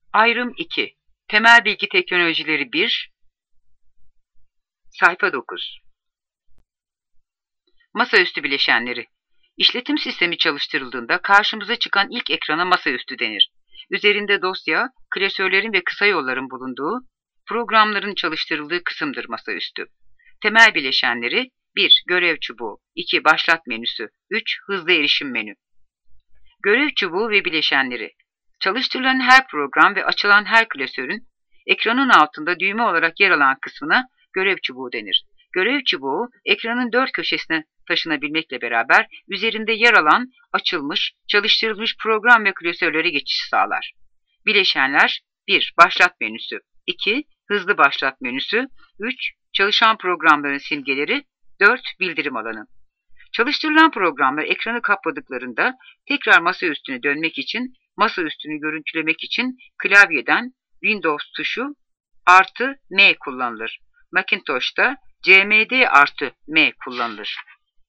Ayrım 2. Temel bilgi teknolojileri 1. Sayfa 9. Masaüstü bileşenleri. İşletim sistemi çalıştırıldığında karşımıza çıkan ilk ekrana masaüstü denir. Üzerinde dosya, klasörlerin ve kısa yolların bulunduğu, programların çalıştırıldığı kısımdır masaüstü. Temel bileşenleri 1. Görev çubuğu 2. Başlat menüsü 3. Hızlı erişim menü. Görev çubuğu ve bileşenleri. Çalıştırılan her program ve açılan her klasörün ekranın altında düğme olarak yer alan kısmına görev çubuğu denir. Görev çubuğu ekranın dört köşesine taşınabilmekle beraber üzerinde yer alan açılmış, çalıştırılmış program ve klasörlere geçiş sağlar. Bileşenler 1. Başlat menüsü 2. Hızlı başlat menüsü 3. Çalışan programların simgeleri 4. Bildirim alanı. Çalıştırılan programlar ekranı kapladıklarında tekrar masaüstüne dönmek için, masaüstünü görüntülemek için klavyeden Windows tuşu artı M kullanılır. Macintosh'ta CMD+M kullanılır.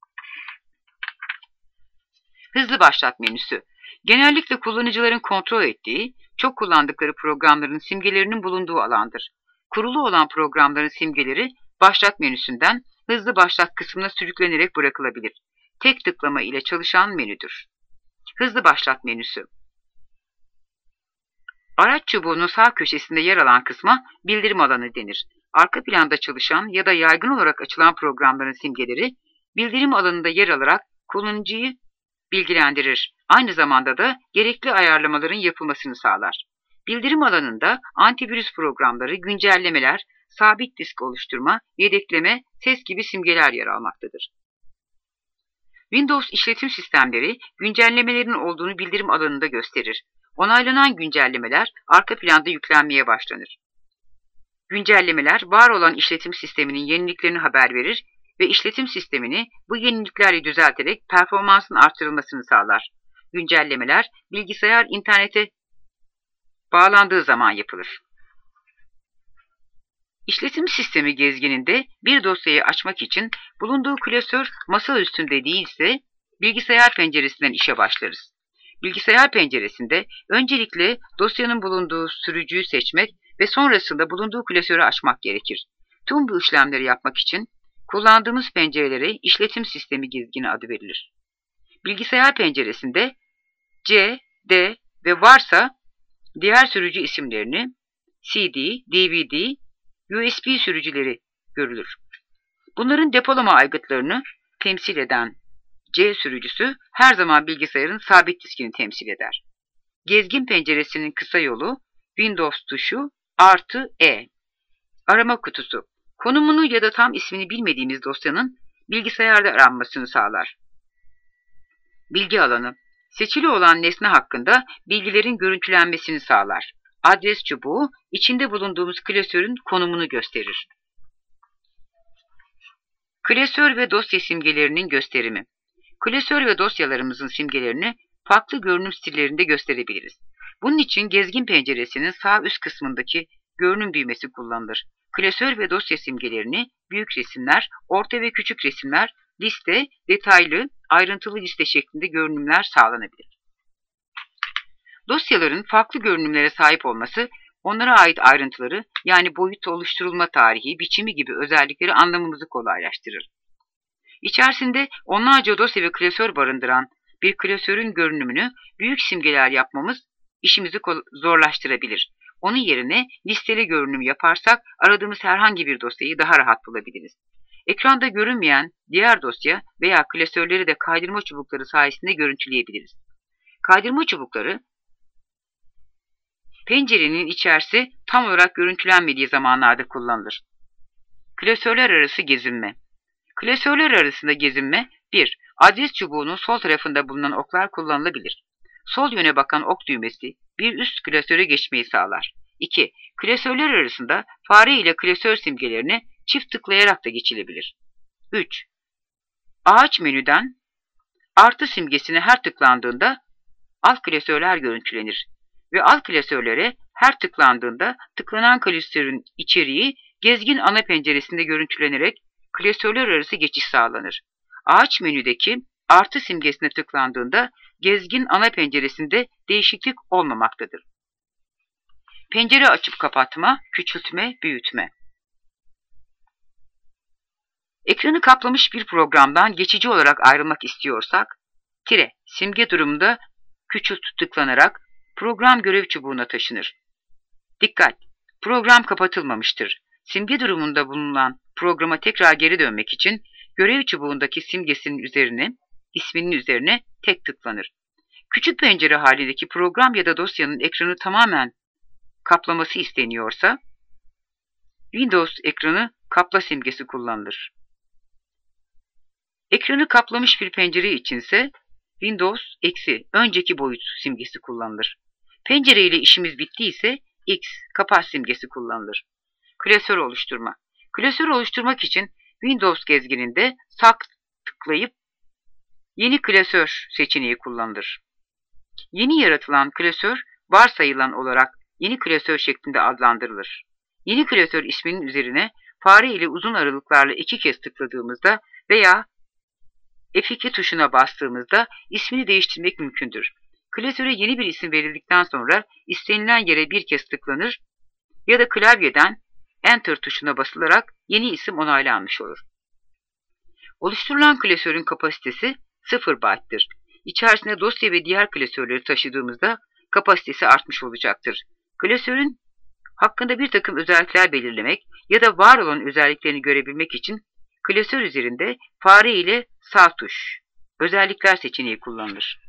Hızlı başlat menüsü. Genellikle kullanıcıların kontrol ettiği, çok kullandıkları programların simgelerinin bulunduğu alandır. Kurulu olan programların simgeleri başlat menüsünden hızlı başlat kısmına sürüklenerek bırakılabilir. Tek tıklama ile çalışan menüdür. Hızlı başlat menüsü. Araç çubuğunun sağ köşesinde yer alan kısma bildirim alanı denir. Arka planda çalışan ya da yaygın olarak açılan programların simgeleri bildirim alanında yer alarak kullanıcıyı bilgilendirir. Aynı zamanda da gerekli ayarlamaların yapılmasını sağlar. Bildirim alanında antivirüs programları, güncellemeler, sabit disk oluşturma, yedekleme, ses gibi simgeler yer almaktadır. Windows işletim sistemleri güncellemelerin olduğunu bildirim alanında gösterir. Onaylanan güncellemeler arka planda yüklenmeye başlanır. Güncellemeler var olan işletim sisteminin yeniliklerini haber verir ve işletim sistemini bu yeniliklerle düzelterek performansın artırılmasını sağlar. Güncellemeler bilgisayar internete bağlandığı zaman yapılır. İşletim sistemi gezgininde bir dosyayı açmak için bulunduğu klasör masa üstünde değilse bilgisayar penceresinden işe başlarız. Bilgisayar penceresinde öncelikle dosyanın bulunduğu sürücüyü seçmek ve sonrasında bulunduğu klasörü açmak gerekir. Tüm bu işlemleri yapmak için kullandığımız pencerelere işletim sistemi gezgini adı verilir. Bilgisayar penceresinde C, D ve varsa diğer sürücü isimlerini CD, DVD, USB sürücüleri görülür. Bunların depolama aygıtlarını temsil eden C sürücüsü her zaman bilgisayarın sabit diskini temsil eder. Gezgin penceresinin kısa yolu Windows tuşu artı E. Arama kutusu. Konumunu ya da tam ismini bilmediğimiz dosyanın bilgisayarda aranmasını sağlar. Bilgi alanı. Seçili olan nesne hakkında bilgilerin görüntülenmesini sağlar. Adres çubuğu içinde bulunduğumuz klasörün konumunu gösterir. Klasör ve dosya simgelerinin gösterimi. Klasör ve dosyalarımızın simgelerini farklı görünüm stillerinde gösterebiliriz. Bunun için gezgin penceresinin sağ üst kısmındaki görünüm düğmesi kullanılır. Klasör ve dosya simgelerini büyük resimler, orta ve küçük resimler, liste, detaylı, ayrıntılı liste şeklinde görünümler sağlanabilir. Dosyaların farklı görünümlere sahip olması, onlara ait ayrıntıları yani boyut, oluşturulma tarihi, biçimi gibi özellikleri anlamamızı kolaylaştırır. İçerisinde onlarca dosya ve klasör barındıran bir klasörün görünümünü büyük simgeler yapmamız işimizi zorlaştırabilir. Onun yerine listeli görünüm yaparsak aradığımız herhangi bir dosyayı daha rahat bulabiliriz. Ekranda görünmeyen diğer dosya veya klasörleri de kaydırma çubukları sayesinde görüntüleyebiliriz. Kaydırma çubukları pencerenin içerisi tam olarak görüntülenmediği zamanlarda kullanılır. Klasörler arası gezinme. Klasörler arasında gezinme 1. Adres çubuğunun sol tarafında bulunan oklar kullanılabilir. Sol yöne bakan ok düğmesi bir üst klasöre geçmeyi sağlar. 2. Klasörler arasında fare ile klasör simgelerini çift tıklayarak da geçilebilir. 3. Ağaç menüden artı simgesine her tıklandığında alt klasörler görüntülenir ve alt klasörlere her tıklandığında tıklanan klasörün içeriği gezgin ana penceresinde görüntülenerek klasörler arası geçiş sağlanır. Ağaç menüdeki artı simgesine tıklandığında gezgin ana penceresinde değişiklik olmamaktadır. Pencere açıp kapatma, küçültme, büyütme. Ekranı kaplamış bir programdan geçici olarak ayrılmak istiyorsak, simge durumunda küçült tıklanarak program görev çubuğuna taşınır. Dikkat! Program kapatılmamıştır. Simge durumunda bulunan programa tekrar geri dönmek için görev çubuğundaki isminin üzerine tek tıklanır. Küçük pencere halindeki program ya da dosyanın ekranı tamamen kaplaması isteniyorsa, Windows ekranı kapla simgesi kullanılır. Ekranı kaplamış bir pencere içinse Windows önceki boyut simgesi kullanılır. Pencere ile işimiz bittiyse X kapat simgesi kullanılır. Klasör oluşturma. Klasör oluşturmak için Windows gezgininde sağ tıklayıp yeni klasör seçeneği kullanılır. Yeni yaratılan klasör varsayılan olarak yeni klasör şeklinde adlandırılır. Yeni klasör isminin üzerine fare ile uzun aralıklarla 2 kez tıkladığımızda veya F2 tuşuna bastığımızda ismini değiştirmek mümkündür. Klasöre yeni bir isim verildikten sonra istenilen yere bir kez tıklanır ya da klavyeden Enter tuşuna basılarak yeni isim onaylanmış olur. Oluşturulan klasörün kapasitesi 0 byte'tır. İçerisine dosya ve diğer klasörleri taşıdığımızda kapasitesi artmış olacaktır. Klasörün hakkında bir takım özellikler belirlemek ya da var olan özelliklerini görebilmek için klasör üzerinde fare ile sağ tuş, özellikler seçeneği kullanılır.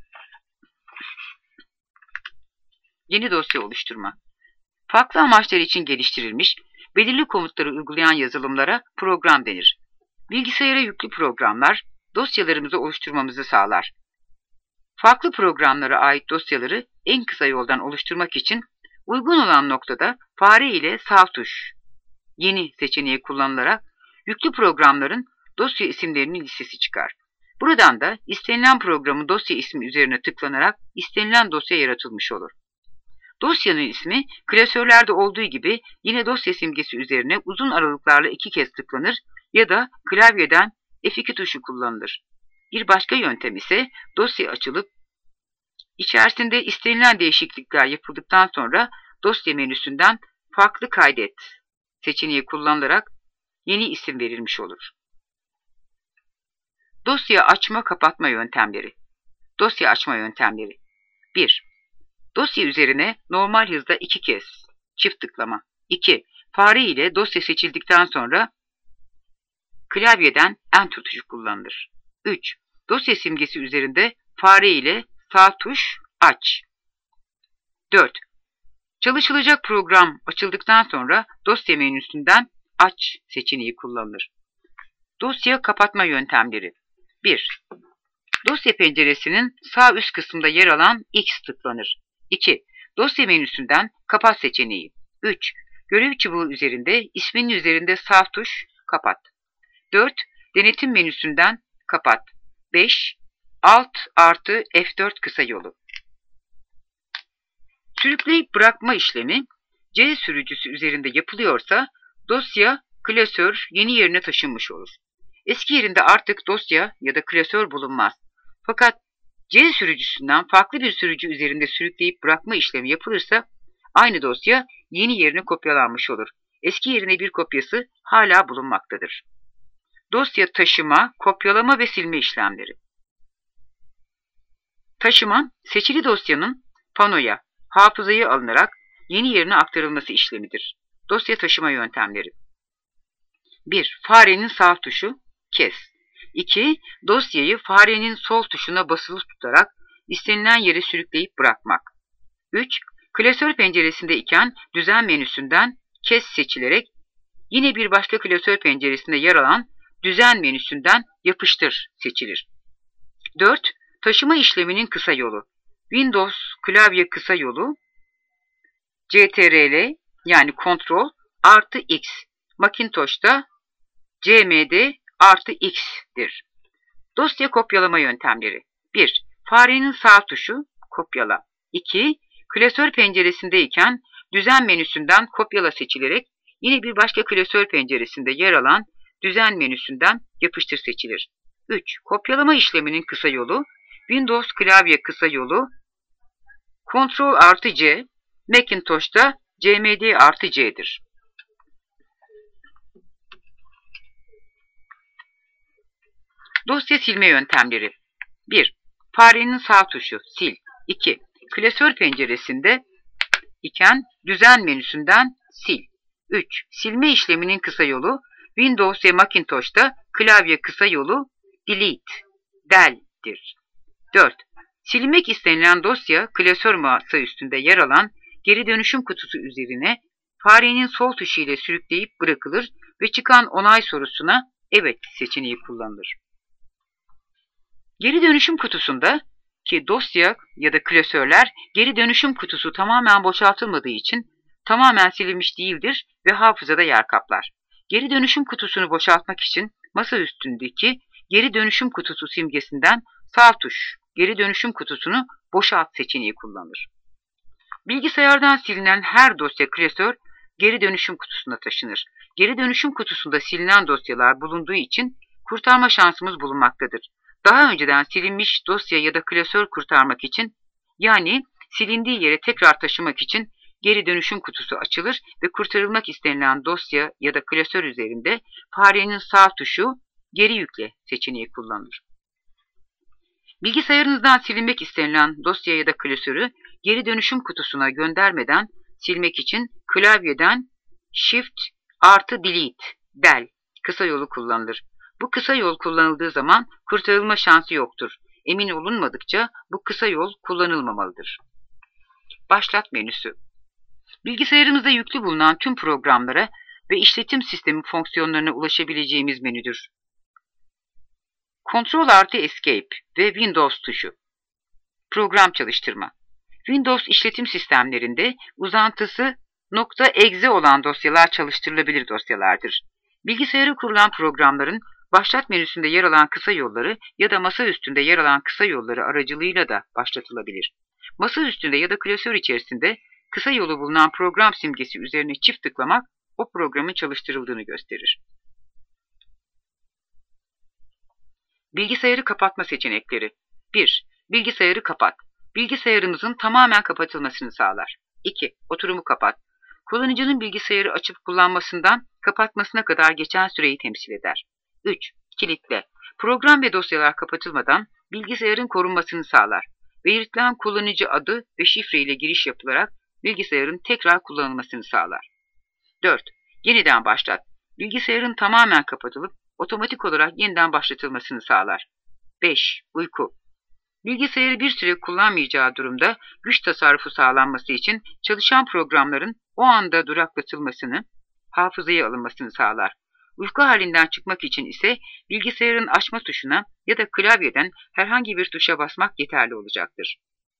Yeni dosya oluşturma. Farklı amaçlar için geliştirilmiş, belirli komutları uygulayan yazılımlara program denir. Bilgisayara yüklü programlar dosyalarımızı oluşturmamızı sağlar. Farklı programlara ait dosyaları en kısa yoldan oluşturmak için uygun olan noktada fare ile sağ tuş, yeni seçeneği kullanılarak yüklü programların dosya isimlerinin listesi çıkar. Buradan da istenilen programın dosya ismi üzerine tıklanarak istenilen dosya yaratılmış olur. Dosyanın ismi klasörlerde olduğu gibi yine dosya simgesi üzerine uzun aralıklarla 2 kez tıklanır ya da klavyeden F2 tuşu kullanılır. Bir başka yöntem ise dosya açılıp içerisinde istenilen değişiklikler yapıldıktan sonra dosya menüsünden farklı kaydet seçeneği kullanılarak yeni isim verilmiş olur. Dosya açma kapatma yöntemleri. Dosya açma yöntemleri. 1. Dosya üzerine normal hızda 2 kez çift tıklama. 2. Fare ile dosya seçildikten sonra klavyeden Enter tuşu kullanılır. 3. Dosya simgesi üzerinde fare ile sağ tuş aç. 4. Çalışılacak program açıldıktan sonra dosya menüsünden aç seçeneği kullanılır. Dosya kapatma yöntemleri. 1. Dosya penceresinin sağ üst kısmında yer alan X tıklanır. 2. Dosya menüsünden kapat seçeneği. 3. Görev çubuğu üzerinde isminin üzerinde sağ tuş kapat. 4. Denetim menüsünden kapat. 5. Alt artı F4 kısa yolu. Sürükleyip bırakma işlemi C sürücüsü üzerinde yapılıyorsa dosya, klasör yeni yerine taşınmış olur. Eski yerinde artık dosya ya da klasör bulunmaz. Fakat C sürücüsünden farklı bir sürücü üzerinde sürükleyip bırakma işlemi yapılırsa aynı dosya yeni yerine kopyalanmış olur. Eski yerine bir kopyası hala bulunmaktadır. Dosya taşıma, kopyalama ve silme işlemleri. Taşıma, seçili dosyanın panoya, hafızaya alınarak yeni yerine aktarılması işlemidir. Dosya taşıma yöntemleri. 1. Farenin sağ tuşu, kes. 2. Dosyayı farenin sol tuşuna basılı tutarak istenilen yere sürükleyip bırakmak. 3. Klasör penceresinde iken düzen menüsünden kes seçilerek yine bir başka klasör penceresinde yer alan düzen menüsünden yapıştır seçilir. 4. Taşıma işleminin kısa yolu. Windows klavye kısa yolu CTRL yani Ctrl artı X. Macintosh'ta CMD artı X'dir. Dosya kopyalama yöntemleri. 1. Farenin sağ tuşu kopyala. 2. Klasör penceresindeyken düzen menüsünden kopyala seçilerek yine bir başka klasör penceresinde yer alan düzen menüsünden yapıştır seçilir. 3. Kopyalama işleminin kısa yolu Windows klavye kısa yolu Ctrl artı C. Macintosh'ta cmd artı c'dir. Dosya silme yöntemleri. 1. Farenin sağ tuşu sil. 2. Klasör penceresinde iken düzen menüsünden sil. 3. Silme işleminin kısa yolu Windows ve Macintosh'ta klavye kısa yolu del'dir. 4. Silmek istenilen dosya klasör masaüstünde yer alan geri dönüşüm kutusu üzerine farenin sol tuşu ile sürükleyip bırakılır ve çıkan onay sorusuna evet seçeneği kullanılır. Geri dönüşüm kutusunda ki dosya ya da klasörler geri dönüşüm kutusu tamamen boşaltılmadığı için tamamen silinmiş değildir ve hafızada yer kaplar. Geri dönüşüm kutusunu boşaltmak için masa üstündeki geri dönüşüm kutusu simgesinden sağ tuş geri dönüşüm kutusunu boşalt seçeneği kullanılır. Bilgisayardan silinen her dosya klasör geri dönüşüm kutusuna taşınır. Geri dönüşüm kutusunda silinen dosyalar bulunduğu için kurtarma şansımız bulunmaktadır. Daha önceden silinmiş dosya ya da klasör kurtarmak için yani silindiği yere tekrar taşımak için geri dönüşüm kutusu açılır ve kurtarılmak istenilen dosya ya da klasör üzerinde farenin sağ tuşu geri yükle seçeneği kullanılır. Bilgisayarınızdan silinmek istenilen dosya ya da klasörü geri dönüşüm kutusuna göndermeden silmek için klavyeden Shift artı Delete del kısa yolu kullanılır. Bu kısa yol kullanıldığı zaman kurtarılma şansı yoktur. Emin olunmadıkça bu kısa yol kullanılmamalıdır. Başlat menüsü. Bilgisayarımızda yüklü bulunan tüm programlara ve işletim sistemi fonksiyonlarına ulaşabileceğimiz menüdür. Ctrl artı Escape ve Windows tuşu. Program çalıştırma. Windows işletim sistemlerinde uzantısı .exe olan dosyalar çalıştırılabilir dosyalardır. Bilgisayara kurulan programların başlat menüsünde yer alan kısa yolları ya da masa üstünde yer alan kısa yolları aracılığıyla da başlatılabilir. Masa üstünde ya da klasör içerisinde kısa yolu bulunan program simgesi üzerine çift tıklamak o programın çalıştırıldığını gösterir. Bilgisayarı kapatma seçenekleri. 1. Bilgisayarı kapat. Bilgisayarımızın tamamen kapatılmasını sağlar. 2. Oturumu kapat. Kullanıcının bilgisayarı açıp kullanmasından kapatmasına kadar geçen süreyi temsil eder. 3. Kilitle. Program ve dosyalar kapatılmadan bilgisayarın korunmasını sağlar. Belirtilen kullanıcı adı ve şifre ile giriş yapılarak bilgisayarın tekrar kullanılmasını sağlar. 4. Yeniden başlat. Bilgisayarın tamamen kapatılıp otomatik olarak yeniden başlatılmasını sağlar. 5. Uyku. Bilgisayarı bir süre kullanmayacağı durumda güç tasarrufu sağlanması için çalışan programların o anda duraklatılmasını, hafızaya alınmasını sağlar. Uyku halinden çıkmak için ise bilgisayarın açma tuşuna ya da klavyeden herhangi bir tuşa basmak yeterli olacaktır.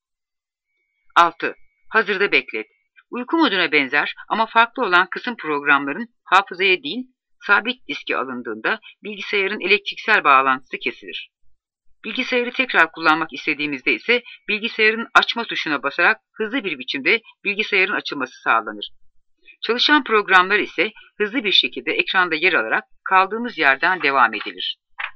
6. Hazırda beklet. Uyku moduna benzer ama farklı olan kısım programların hafızaya değil, sabit diske alındığında bilgisayarın elektriksel bağlantısı kesilir. Bilgisayarı tekrar kullanmak istediğimizde ise bilgisayarın açma tuşuna basarak hızlı bir biçimde bilgisayarın açılması sağlanır. Çalışan programlar ise hızlı bir şekilde ekranda yer alarak kaldığımız yerden devam edilir.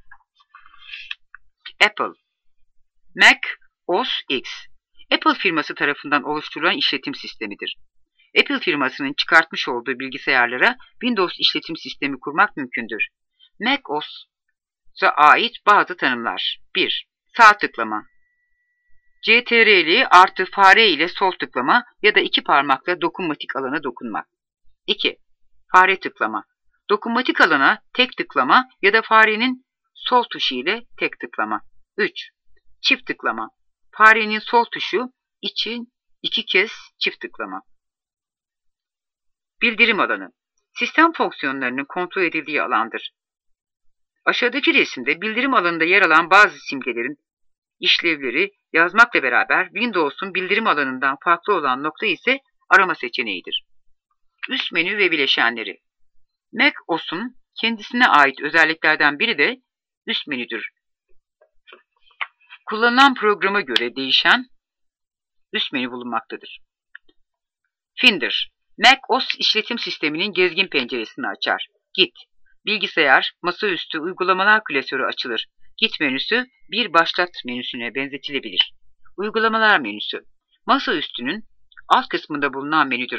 Apple Mac OS X Apple firması tarafından oluşturulan işletim sistemidir. Apple firmasının çıkartmış olduğu bilgisayarlara Windows işletim sistemi kurmak mümkündür. Mac OS'a ait bazı tanımlar. 1. Sağ tıklama. CTRL artı fare ile sol tıklama ya da iki parmakla dokunmatik alana dokunmak. 2. Fare tıklama. Dokunmatik alana tek tıklama ya da farenin sol tuşu ile tek tıklama. 3. Çift tıklama. Farenin sol tuşu için 2 kez çift tıklama. Bildirim alanı. Sistem fonksiyonlarının kontrol edildiği alandır. Aşağıdaki resimde bildirim alanında yer alan bazı simgelerin işlevleri yazmakla beraber Windows'un bildirim alanından farklı olan nokta ise arama seçeneğidir. Üst menü ve bileşenleri. Mac OS'un kendisine ait özelliklerden biri de üst menüdür. Kullanılan programa göre değişen üst menü bulunmaktadır. Finder. Mac OS işletim sisteminin gezgin penceresini açar. Git. Bilgisayar, masaüstü uygulamalar klasörü açılır. Git menüsü bir başlat menüsüne benzetilebilir. Uygulamalar menüsü. Masaüstünün alt kısmında bulunan menüdür.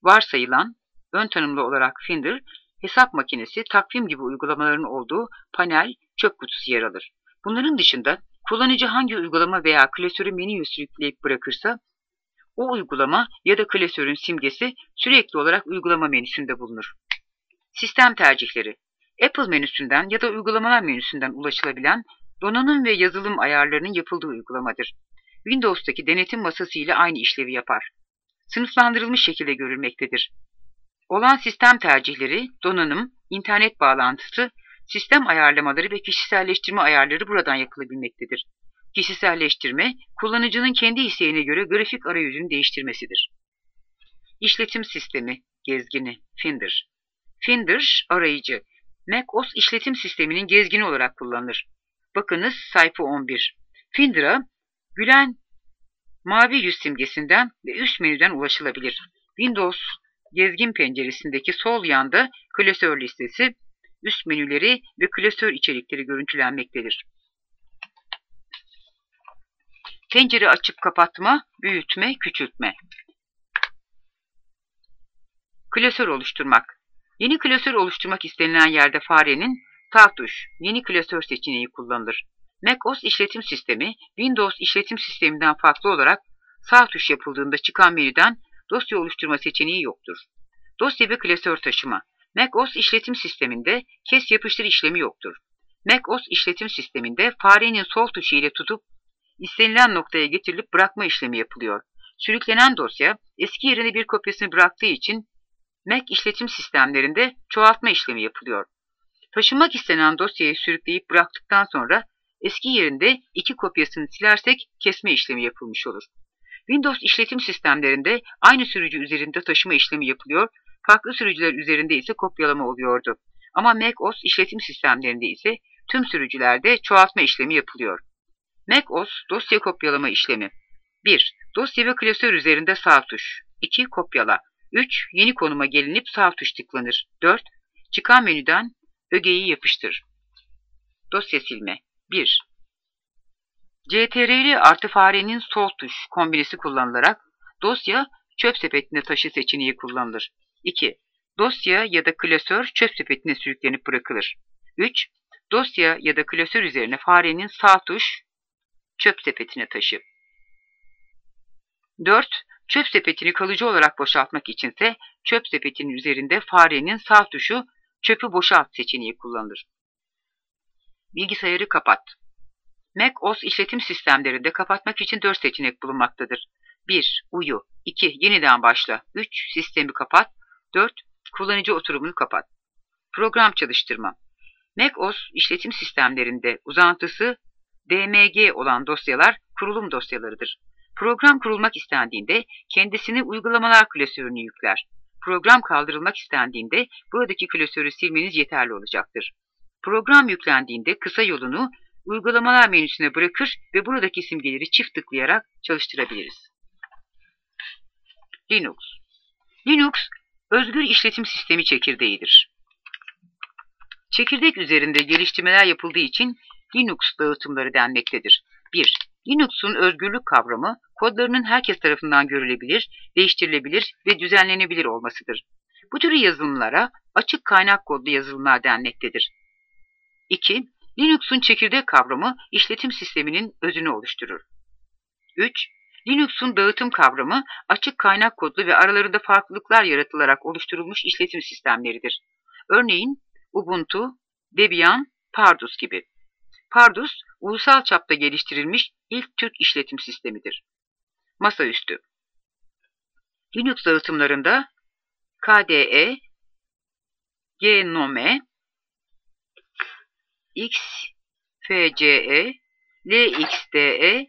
varsayılan, ön tanımlı olarak Finder, hesap makinesi, takvim gibi uygulamaların olduğu panel, çöp kutusu yer alır. Bunların dışında kullanıcı hangi uygulama veya klasörü menüye sürükleyip bırakırsa, o uygulama ya da klasörün simgesi sürekli olarak uygulama menüsünde bulunur. Sistem tercihleri. Apple menüsünden ya da uygulamalar menüsünden ulaşılabilen donanım ve yazılım ayarlarının yapıldığı uygulamadır. Windows'taki denetim masası ile aynı işlevi yapar. Sınıflandırılmış şekilde görülmektedir. Olan sistem tercihleri, donanım, internet bağlantısı, sistem ayarlamaları ve kişiselleştirme ayarları buradan yapılabilmektedir. Kişiselleştirme, kullanıcının kendi isteğine göre grafik arayüzünü değiştirmesidir. İşletim sistemi, gezgini, Finder. Finder, arayıcı. macOS işletim sisteminin gezgini olarak kullanılır. Bakınız sayfa 11. Finder'a gülen mavi yüz simgesinden ve üst menüden ulaşılabilir. Windows gezgin penceresindeki sol yanda klasör listesi, üst menüleri ve klasör içerikleri görüntülenmektedir. Pencere açıp kapatma, büyütme, küçültme. Klasör oluşturmak. Yeni klasör oluşturmak istenilen yerde farenin sağ tuş, yeni klasör seçeneği kullanılır. macOS işletim sistemi, Windows işletim sisteminden farklı olarak sağ tuş yapıldığında çıkan menüden dosya oluşturma seçeneği yoktur. Dosya ve klasör taşıma. macOS işletim sisteminde kes yapıştır işlemi yoktur. macOS işletim sisteminde farenin sol tuşu ile tutup istenilen noktaya getirilip bırakma işlemi yapılıyor. Sürüklenen dosya eski yerine bir kopyasını bıraktığı için Mac işletim sistemlerinde çoğaltma işlemi yapılıyor. Taşınmak istenen dosyayı sürükleyip bıraktıktan sonra eski yerinde 2 kopyasını silersek kesme işlemi yapılmış olur. Windows işletim sistemlerinde aynı sürücü üzerinde taşıma işlemi yapılıyor, farklı sürücüler üzerinde ise kopyalama oluyordu. Ama macOS işletim sistemlerinde ise tüm sürücülerde çoğaltma işlemi yapılıyor. macOS dosya kopyalama işlemi. 1. Dosya ve klasör üzerinde sağ tuş. 2. Kopyala. 3. Yeni konuma gelinip sağ tuş tıklanır. 4. Çıkan menüden ögeyi yapıştır. Dosya silme. 1. CTRL artı farenin sol tuş kombinesi kullanılarak dosya çöp sepetine taşı seçeneği kullanılır. 2. Dosya ya da klasör çöp sepetine sürüklenip bırakılır. 3. Dosya ya da klasör üzerine farenin sağ tuş çöp sepetine taşı. 4. Çöp sepetini kalıcı olarak boşaltmak içinse çöp sepetinin üzerinde farenin sağ tuşu çöpü boşalt seçeneği kullanılır. Bilgisayarı kapat. macOS işletim sistemlerinde kapatmak için 4 seçenek bulunmaktadır. 1. Uyu. 2. Yeniden başla. 3. Sistemi kapat. 4. Kullanıcı oturumunu kapat. Program çalıştırma. macOS işletim sistemlerinde uzantısı DMG olan dosyalar kurulum dosyalarıdır. Program kurulmak istendiğinde kendisini uygulamalar klasörünü yükler. Program kaldırılmak istendiğinde buradaki klasörü silmeniz yeterli olacaktır. Program yüklendiğinde kısa yolunu uygulamalar menüsüne bırakır ve buradaki simgeleri çift tıklayarak çalıştırabiliriz. Linux. Linux, özgür işletim sistemi çekirdeğidir. Çekirdek üzerinde geliştirmeler yapıldığı için Linux dağıtımları denmektedir. 1. Linux'un özgürlük kavramı, kodlarının herkes tarafından görülebilir, değiştirilebilir ve düzenlenebilir olmasıdır. Bu tür yazılımlara açık kaynak kodlu yazılımlar denmektedir. 2. Linux'un çekirdek kavramı, işletim sisteminin özünü oluşturur. 3. Linux'un dağıtım kavramı, açık kaynak kodlu ve aralarında farklılıklar yaratılarak oluşturulmuş işletim sistemleridir. Örneğin Ubuntu, Debian, Pardus gibi. Pardus, ulusal çapta geliştirilmiş ilk Türk işletim sistemidir. Masaüstü. Linux dağıtımlarında KDE, GNOME, XFCE, LXDE,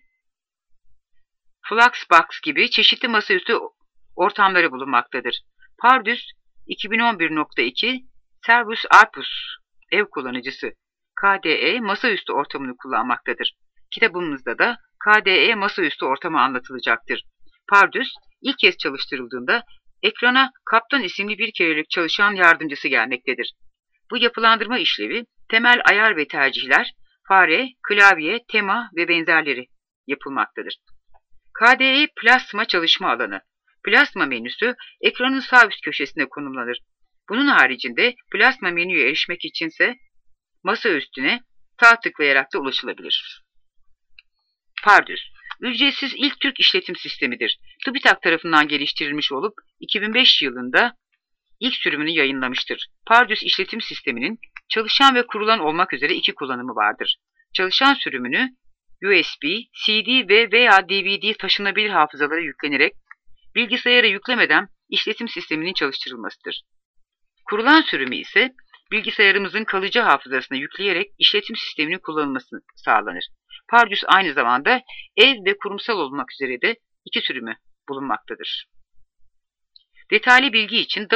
Fluxbox gibi çeşitli masaüstü ortamları bulunmaktadır. Pardus 2011.2 Servus Arpus ev kullanıcısı. KDE masaüstü ortamını kullanmaktadır. Kitabımızda da KDE masaüstü ortamı anlatılacaktır. Pardus ilk kez çalıştırıldığında ekrana Kaptan isimli bir kerelik çalışan yardımcısı gelmektedir. Bu yapılandırma işlevi temel ayar ve tercihler, fare, klavye, tema ve benzerleri yapılmaktadır. KDE Plasma çalışma alanı. Plasma menüsü ekranın sağ üst köşesine konumlanır. Bunun haricinde plasma menüye erişmek içinse masa üstüne sağ tıklayarak da ulaşılabilir. Pardus, ücretsiz ilk Türk işletim sistemidir. TÜBİTAK tarafından geliştirilmiş olup 2005 yılında ilk sürümünü yayınlamıştır. Pardus işletim sisteminin çalışan ve kurulan olmak üzere iki kullanımı vardır. Çalışan sürümünü USB, CD ve veya DVD taşınabilir hafızalara yüklenerek bilgisayara yüklemeden işletim sisteminin çalıştırılmasıdır. Kurulan sürümü ise bilgisayarımızın kalıcı hafızasına yükleyerek işletim sisteminin kullanılması sağlanır. Pardus aynı zamanda ev ve kurumsal olmak üzere de iki sürümü bulunmaktadır. Detaylı bilgi için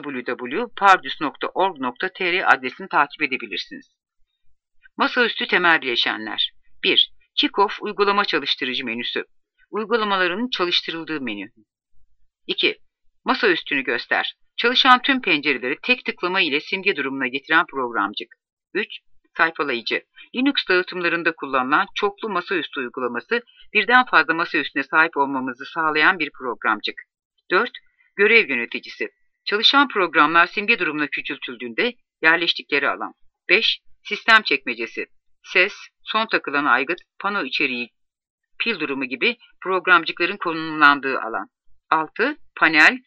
www.pardus.org.tr adresini takip edebilirsiniz. Masaüstü temel bileşenler. 1. Kickoff uygulama çalıştırıcı menüsü. Uygulamaların çalıştırıldığı menü. 2. Masaüstünü göster. Çalışan tüm pencereleri tek tıklama ile simge durumuna getiren programcık. 3. Sayfalayıcı. Linux dağıtımlarında kullanılan çoklu masaüstü uygulaması birden fazla masaüstüne sahip olmamızı sağlayan bir programcık. 4. Görev yöneticisi. Çalışan programlar simge durumuna küçültüldüğünde yerleştikleri alan. 5. Sistem çekmecesi. Ses, son takılan aygıt, pano içeriği, pil durumu gibi programcıkların konumlandığı alan. 6. Panel,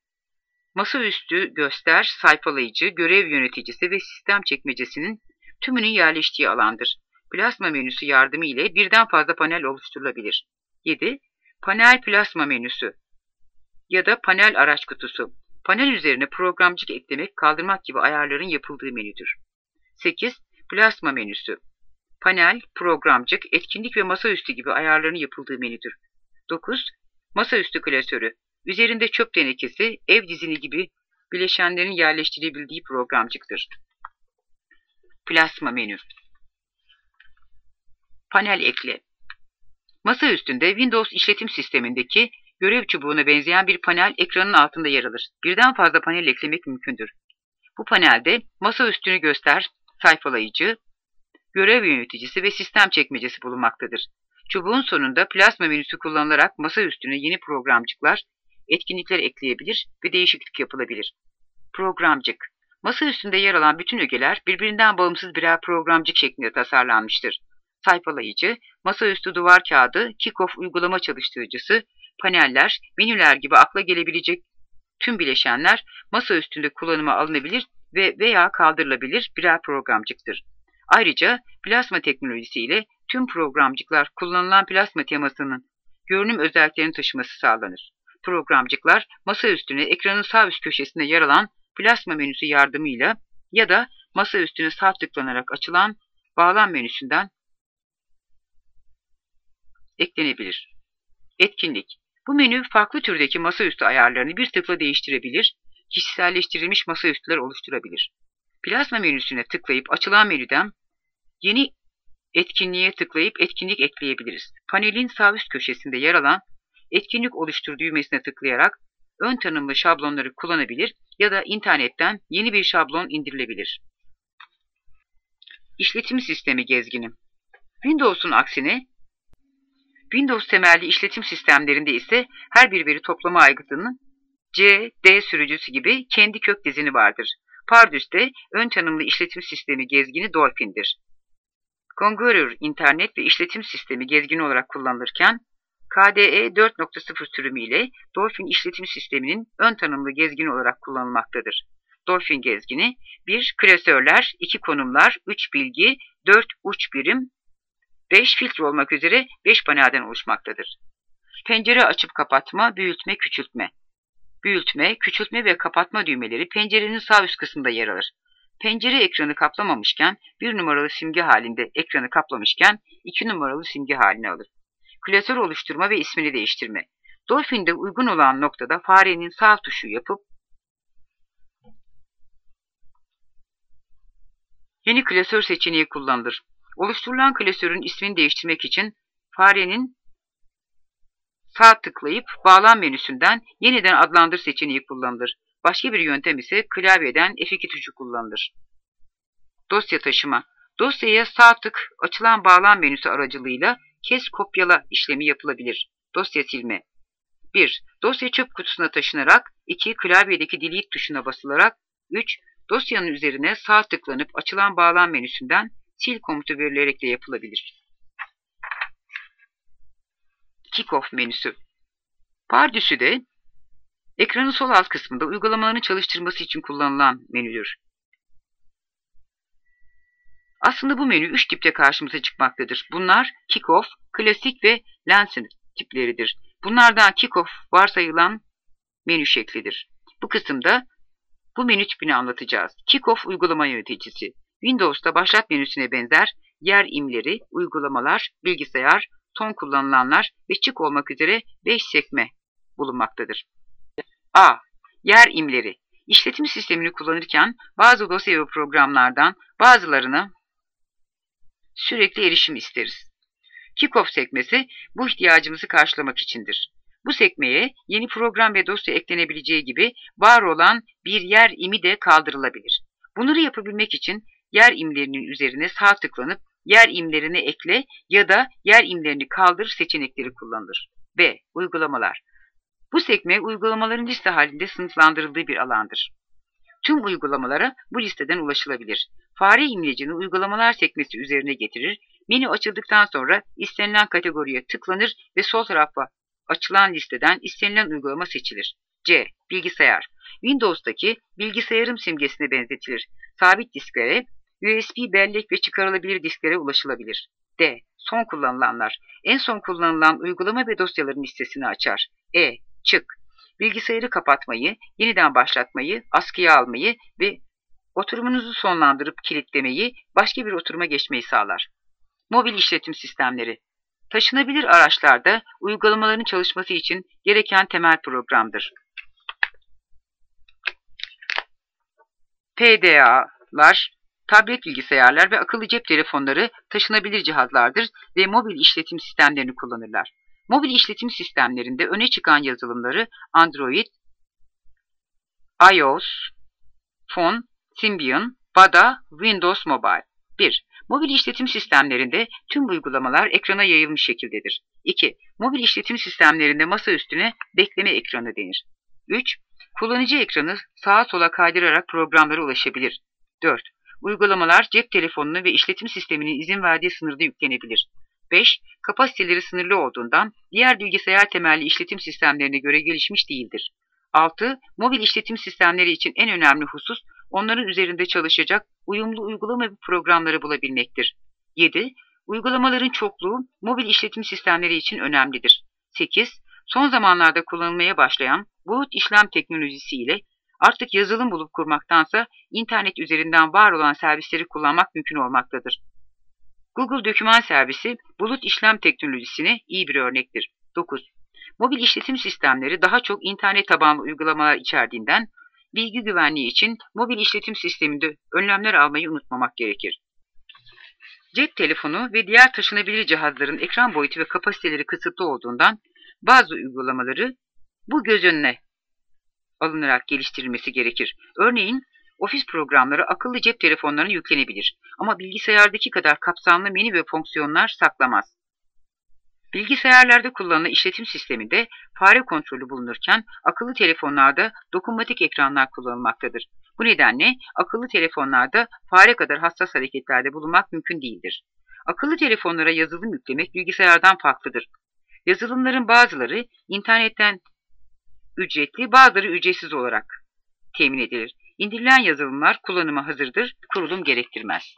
masaüstü göster, sayfalayıcı, görev yöneticisi ve sistem çekmecesinin tümünün yerleştiği alandır. Plasma menüsü yardımı ile birden fazla panel oluşturulabilir. 7. Panel plasma menüsü ya da panel araç kutusu. Panel üzerine programcık eklemek, kaldırmak gibi ayarların yapıldığı menüdür. 8. Plasma menüsü. Panel, programcık, etkinlik ve masaüstü gibi ayarların yapıldığı menüdür. 9. Masaüstü klasörü. Üzerinde çöp tenekesi, ev dizini gibi bileşenlerin yerleştirebildiği programcıktır. Plasma menü. Panel ekle. Masa üstünde Windows işletim sistemindeki görev çubuğuna benzeyen bir panel ekranın altında yer alır. Birden fazla panel eklemek mümkündür. Bu panelde masa üstünü göster, sayfalayıcı, görev yöneticisi ve sistem çekmecesi bulunmaktadır. Çubuğun sonunda plasma menüsü kullanılarak masa üstüne yeni programcıklar, etkinlikler ekleyebilir ve değişiklik yapılabilir. Programcık. Masa üstünde yer alan bütün ögeler birbirinden bağımsız birer programcık şeklinde tasarlanmıştır. Sayfalayıcı, masaüstü duvar kağıdı, Kickoff uygulama çalıştırıcısı, paneller, menüler gibi akla gelebilecek tüm bileşenler masa üstünde kullanıma alınabilir ve veya kaldırılabilir birer programcıktır. Ayrıca plasma teknolojisi ile tüm programcıklar kullanılan plasma temasının görünüm özelliklerini taşıması sağlanır. Programcıklar masa üstüne ekranın sağ üst köşesinde yer alan plasma menüsü yardımıyla ya da masa üstüne sağ tıklanarak açılan bağlam menüsünden eklenebilir. Etkinlik. Bu menü farklı türdeki masaüstü ayarlarını bir tıkla değiştirebilir, kişiselleştirilmiş masaüstüler oluşturabilir. Plasma menüsüne tıklayıp açılan menüden yeni etkinliğe tıklayıp etkinlik ekleyebiliriz. Panelin sağ üst köşesinde yer alan etkinlik oluştur düğmesine tıklayarak ön tanımlı şablonları kullanabilir ya da internetten yeni bir şablon indirilebilir. İşletim sistemi gezgini. Windows'un aksine Windows temelli işletim sistemlerinde ise her bir veri toplama aygıtının C, D sürücüsü gibi kendi kök dizini vardır. Pardus'te ön tanımlı işletim sistemi gezgini Dolphin'dir. Conqueror internet ve işletim sistemi gezgini olarak kullanılırken KDE 4.0 sürümü ile Dolphin işletim sisteminin ön tanımlı gezgini olarak kullanılmaktadır. Dolphin gezgini 1. Klasörler, 2 konumlar, 3 bilgi, 4 uç birim, 5 filtre olmak üzere 5 panelden oluşmaktadır. Pencere açıp kapatma, büyütme, küçültme. Büyütme, küçültme ve kapatma düğmeleri pencerenin sağ üst kısmında yer alır. Pencere ekranı kaplamamışken 1 numaralı simge halinde, ekranı kaplamışken 2 numaralı simge halini alır. Klasör oluşturma ve ismini değiştirme. Dolphin'de uygun olan noktada farenin sağ tuşu yapıp yeni klasör seçeneği kullanılır. Oluşturulan klasörün ismini değiştirmek için farenin sağ tıklayıp bağlam menüsünden yeniden adlandır seçeneği kullanılır. Başka bir yöntem ise klavyeden F2 tuşu kullanılır. Dosya taşıma. Dosyaya sağ tık açılan bağlam menüsü aracılığıyla kes kopyala işlemi yapılabilir. Dosya silme. 1. Dosya çöp kutusuna taşınarak. 2. Klavyedeki delete tuşuna basılarak. 3. Dosyanın üzerine sağ tıklanıp açılan bağlam menüsünden sil komutu verilerek de yapılabilir. Kick-off menüsü. Pardüsü de ekranın sol alt kısmında uygulamaların çalıştırması için kullanılan menüdür. Aslında bu menü 3 tipte karşımıza çıkmaktadır. Bunlar Kick-off, klasik ve Lancet tipleridir. Bunlardan Kick-off varsayılan menü şeklidir. Bu kısımda bu menü tipini anlatacağız. Kick-off uygulama yöneticisi. Windows'ta başlat menüsüne benzer yer imleri, uygulamalar, bilgisayar, son kullanılanlar ve çık olmak üzere 5 sekme bulunmaktadır. A. Yer imleri. İşletim sistemini kullanırken bazı dosya ve programlardan bazılarına sürekli erişim isteriz. Kick-off sekmesi bu ihtiyacımızı karşılamak içindir. Bu sekmeye yeni program ve dosya eklenebileceği gibi var olan bir yer imi de kaldırılabilir. Bunları yapabilmek için yer imlerinin üzerine sağ tıklanıp yer imlerini ekle ya da yer imlerini kaldır seçenekleri kullanılır. B. Uygulamalar. Bu sekme uygulamaların liste halinde sınıflandırıldığı bir alandır. Tüm uygulamalara bu listeden ulaşılabilir. Fare imlecini uygulamalar sekmesi üzerine getirir, menü açıldıktan sonra istenilen kategoriye tıklanır ve sol tarafa açılan listeden istenilen uygulama seçilir. C. Bilgisayar. Windows'taki bilgisayarım simgesine benzetilir. Sabit disklere, USB bellek ve çıkarılabilir disklere ulaşılabilir. D. Son kullanılanlar. En son kullanılan uygulama ve dosyaların listesini açar. E. Çık. Bilgisayarı kapatmayı, yeniden başlatmayı, askıya almayı ve oturumunuzu sonlandırıp kilitlemeyi, başka bir oturuma geçmeyi sağlar. Mobil işletim sistemleri. Taşınabilir araçlarda uygulamaların çalışması için gereken temel programdır. PDA'lar, tablet bilgisayarlar ve akıllı cep telefonları taşınabilir cihazlardır ve mobil işletim sistemlerini kullanırlar. Mobil işletim sistemlerinde öne çıkan yazılımları Android, iOS, Phone, Symbian, BADA, Windows Mobile. 1. Mobil işletim sistemlerinde tüm uygulamalar ekrana yayılmış şekildedir. 2. Mobil işletim sistemlerinde masa üstüne bekleme ekranı denir. 3. Kullanıcı ekranı sağa sola kaydırarak programlara ulaşabilir. 4. Uygulamalar cep telefonunu ve işletim sisteminin izin verdiği sınırda yüklenebilir. 5. Kapasiteleri sınırlı olduğundan diğer bilgisayar temelli işletim sistemlerine göre gelişmiş değildir. 6. Mobil işletim sistemleri için en önemli husus onların üzerinde çalışacak uyumlu uygulama ve programları bulabilmektir. 7. Uygulamaların çokluğu mobil işletim sistemleri için önemlidir. 8. Son zamanlarda kullanılmaya başlayan bulut işlem teknolojisi ile artık yazılım bulup kurmaktansa internet üzerinden var olan servisleri kullanmak mümkün olmaktadır. Google Doküman Servisi bulut işlem teknolojisine iyi bir örnektir. 9. Mobil işletim sistemleri daha çok internet tabanlı uygulamalar içerdiğinden bilgi güvenliği için mobil işletim sisteminde önlemler almayı unutmamak gerekir. Cep telefonu ve diğer taşınabilir cihazların ekran boyutu ve kapasiteleri kısıtlı olduğundan bazı uygulamaları bu göz önüne alınarak geliştirilmesi gerekir. Örneğin ofis programları akıllı cep telefonlarına yüklenebilir ama bilgisayardaki kadar kapsamlı menü ve fonksiyonlar saklamaz. Bilgisayarlarda kullanılan işletim sisteminde fare kontrolü bulunurken akıllı telefonlarda dokunmatik ekranlar kullanılmaktadır. Bu nedenle akıllı telefonlarda fare kadar hassas hareketlerde bulunmak mümkün değildir. Akıllı telefonlara yazılım yüklemek bilgisayardan farklıdır. Yazılımların bazıları internetten ücretli, bazıları ücretsiz olarak temin edilir. İndirilen yazılımlar kullanıma hazırdır, kurulum gerektirmez.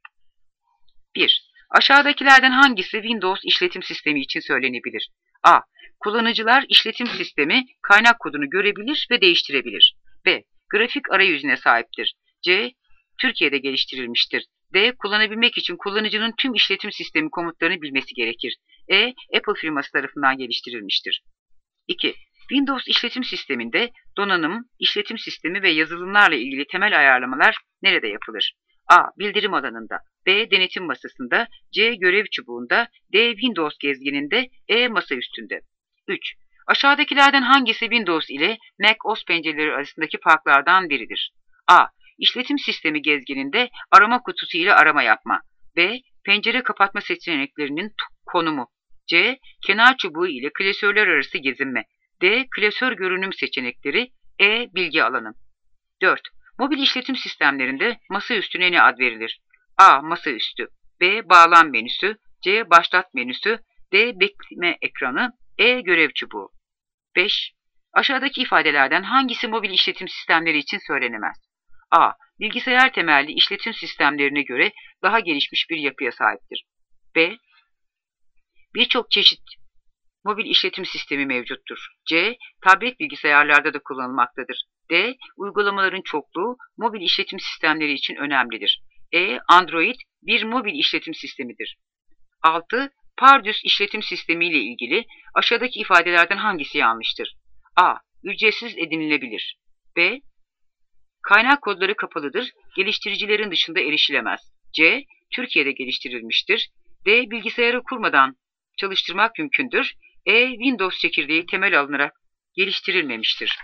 1. Aşağıdakilerden hangisi Windows işletim sistemi için söylenebilir? A. Kullanıcılar işletim sistemi kaynak kodunu görebilir ve değiştirebilir. B. Grafik arayüzüne sahiptir. C. Türkiye'de geliştirilmiştir. D. Kullanabilmek için kullanıcının tüm işletim sistemi komutlarını bilmesi gerekir. E. Apple firması tarafından geliştirilmiştir. 2. Windows işletim sisteminde donanım, işletim sistemi ve yazılımlarla ilgili temel ayarlamalar nerede yapılır? A. Bildirim alanında. B. Denetim masasında. C. Görev çubuğunda. D. Windows gezgininde. E. Masa üstünde. 3. Aşağıdakilerden hangisi Windows ile Mac OS pencereleri arasındaki farklardan biridir? A. İşletim sistemi gezgininde arama kutusu ile arama yapma. B. Pencere kapatma seçeneklerinin konumu. C. Kenar çubuğu ile klasörler arası gezinme. D. Klasör görünüm seçenekleri, E. Bilgi alanı. 4. Mobil işletim sistemlerinde masaüstüne ne ad verilir? A. Masaüstü, B. Bağlam menüsü, C. Başlat menüsü, D. Bekleme ekranı, E. Görev çubuğu. 5. Aşağıdaki ifadelerden hangisi mobil işletim sistemleri için söylenemez? A. Bilgisayar temelli işletim sistemlerine göre daha gelişmiş bir yapıya sahiptir. B. Birçok çeşit mobil işletim sistemi mevcuttur. C. Tablet bilgisayarlarda da kullanılmaktadır. D. Uygulamaların çokluğu mobil işletim sistemleri için önemlidir. E. Android bir mobil işletim sistemidir. 6. Pardus işletim sistemi ile ilgili aşağıdaki ifadelerden hangisi yanlıştır? A. Ücretsiz edinilebilir. B. Kaynak kodları kapalıdır, geliştiricilerin dışında erişilemez. C. Türkiye'de geliştirilmiştir. D. Bilgisayarı kurmadan çalıştırmak mümkündür. E. Windows çekirdeği temel alınarak geliştirilmemiştir.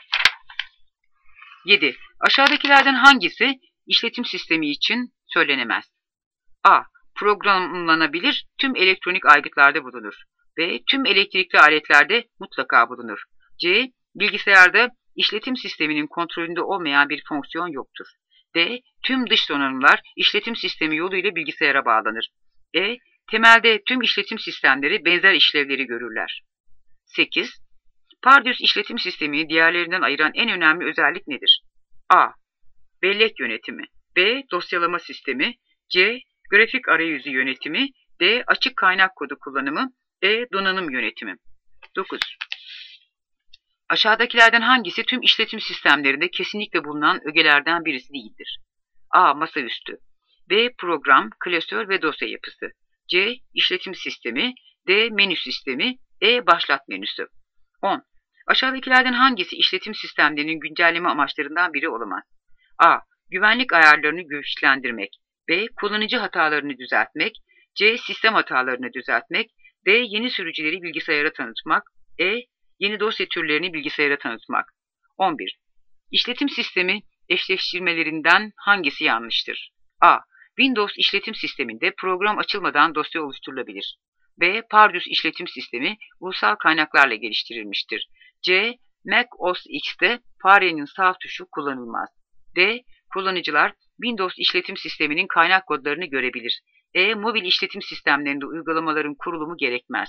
7. Aşağıdakilerden hangisi işletim sistemi için söylenemez? A. Programlanabilir tüm elektronik aygıtlarda bulunur. B. Tüm elektrikli aletlerde mutlaka bulunur. C. Bilgisayarda işletim sisteminin kontrolünde olmayan bir fonksiyon yoktur. D. Tüm dış donanımlar işletim sistemi yoluyla bilgisayara bağlanır. E. Temelde tüm işletim sistemleri benzer işlevleri görürler. 8. Pardus işletim sistemini diğerlerinden ayıran en önemli özellik nedir? A. Bellek yönetimi, B. Dosyalama sistemi, C. Grafik arayüzü yönetimi, D. Açık kaynak kodu kullanımı, E. Donanım yönetimi. 9. Aşağıdakilerden hangisi tüm işletim sistemlerinde kesinlikle bulunan ögelerden birisi değildir? A. Masaüstü, B. Program, klasör ve dosya yapısı, C. İşletim sistemi, D. Menü sistemi, E. Başlat menüsü. 10. Aşağıdakilerden hangisi işletim sistemlerinin güncelleme amaçlarından biri olamaz? A. Güvenlik ayarlarını güçlendirmek, B. Kullanıcı hatalarını düzeltmek, C. Sistem hatalarını düzeltmek, D. Yeni sürücüleri bilgisayara tanıtmak, E. Yeni dosya türlerini bilgisayara tanıtmak. 11. İşletim sistemi eşleştirmelerinden hangisi yanlıştır? A. Windows işletim sisteminde program açılmadan dosya oluşturulabilir. B. Pardus işletim sistemi ulusal kaynaklarla geliştirilmiştir. C. Mac OS X'te farenin sağ tuşu kullanılmaz. D. Kullanıcılar Windows işletim sisteminin kaynak kodlarını görebilir. E. Mobil işletim sistemlerinde uygulamaların kurulumu gerekmez.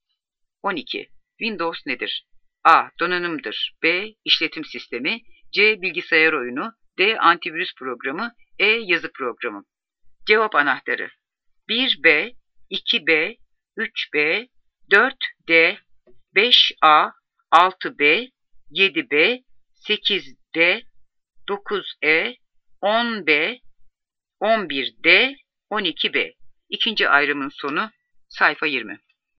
12. Windows nedir? A. Donanımdır. B. İşletim sistemi, C. Bilgisayar oyunu, D. Antivirüs programı, E. Yazı programı. Cevap anahtarı 1B, 2B, 3B, 4D, 5A, 6B, 7B, 8D, 9E, 10B, 11D, 12B. İkinci ayrımın sonu sayfa 20.